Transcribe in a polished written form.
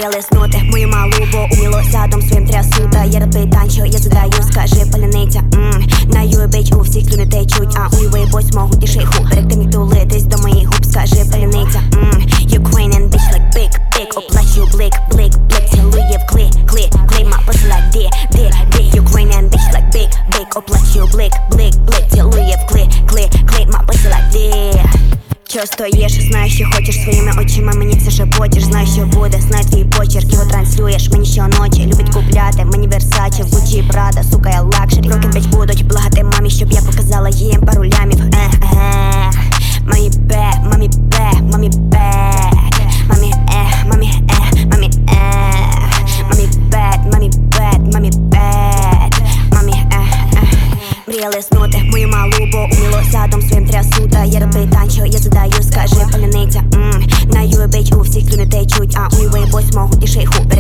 лиснути мою малу, бо уміло задом своїм трясу. Та я рапи танчу, я задаю, скажи паляниця. На юй бич у всіх слюни течуть, а у юй бось можуть і шейху. Перед тим як тулитись до моїх губ, скажи паляниця. Ukrainian bitch like big, big, оплачую блик, блик, блик, цілує в клі, клі, клі, ма посила де, де, де. Ukrainian bitch like big, big, оплачую блик, блик, блик, цілує в клі, клі, клі, ма посила де. Чого стоїш, знаю, що хочеш, своїми очима мені все шепочеш. Знаю, що буде, знаю твій почерк, його транслюєш мені щоночі. Любить купляти мені Versace, Gucci, Prada, сука, я лакшері. Роки бич будуть благати мамі, щоб я показала їм пару лямів. Мамі бе, мамі бе, мамі бе, мамі мамі мамі мамі бед, мамі бед, мамі бед, мамі мрія лиснути мою малу, бо уміло задом своїм трясу. Та я рапи танчу, я задаю, скажи паляниця. На юй бич у всіх слюни течуть, а у юй бось можуть і шейху.